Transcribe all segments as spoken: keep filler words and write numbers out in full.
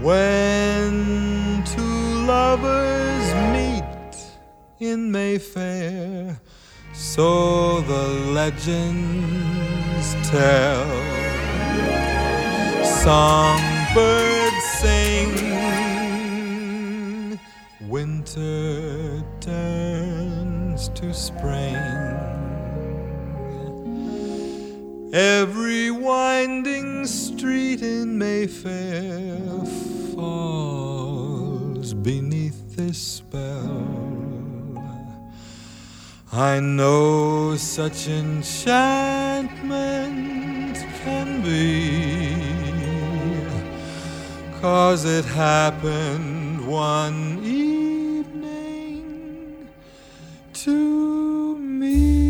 When two lovers meet in Mayfair, so the legends tell. Songbirds sing, winter turns to spring. Every winding street in Mayfair falls beneath this spell. I know such enchantment can be, 'cause it happened one evening to me.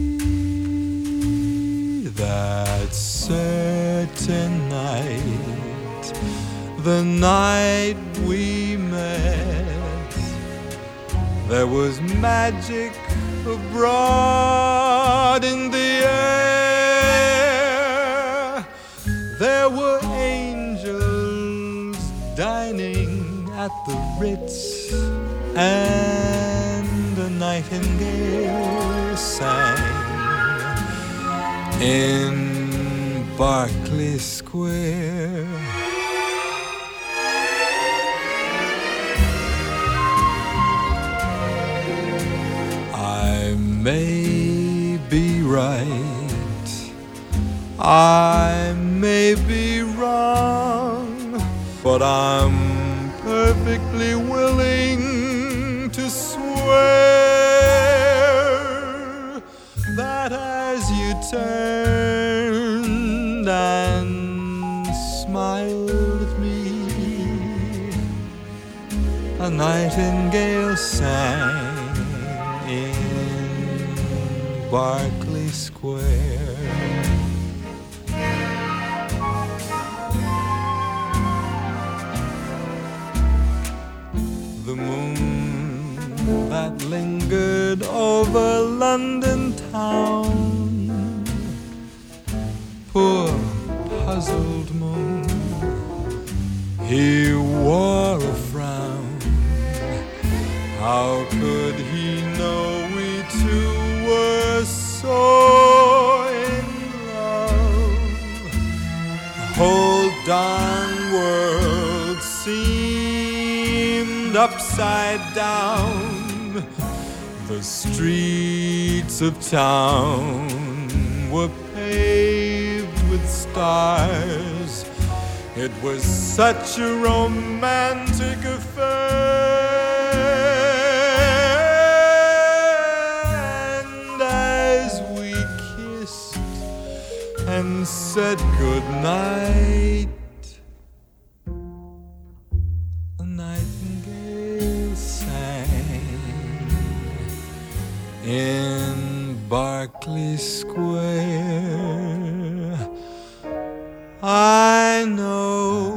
That certain night, the night we met, there was magic abroad in the air. There were angels dining at the Ritz, and a nightingale sang in Berkeley Square. I may be right, I may be wrong, but I'm perfectly willing to swear that as you turned and smiled at me, a nightingale sang in Berkeley Square. The moon that lingered over London town, poor puzzled moon, he wore a frown. How could he know we two were so in love? The whole darn world seemed upside down. The streets of town were paved with stars. It was such a romantic affair. And said goodnight, a nightingale sang in Berkeley Square. I know,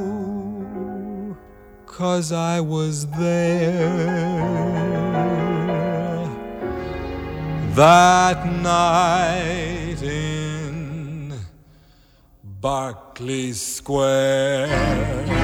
'cause I was there that night in Berkeley Square.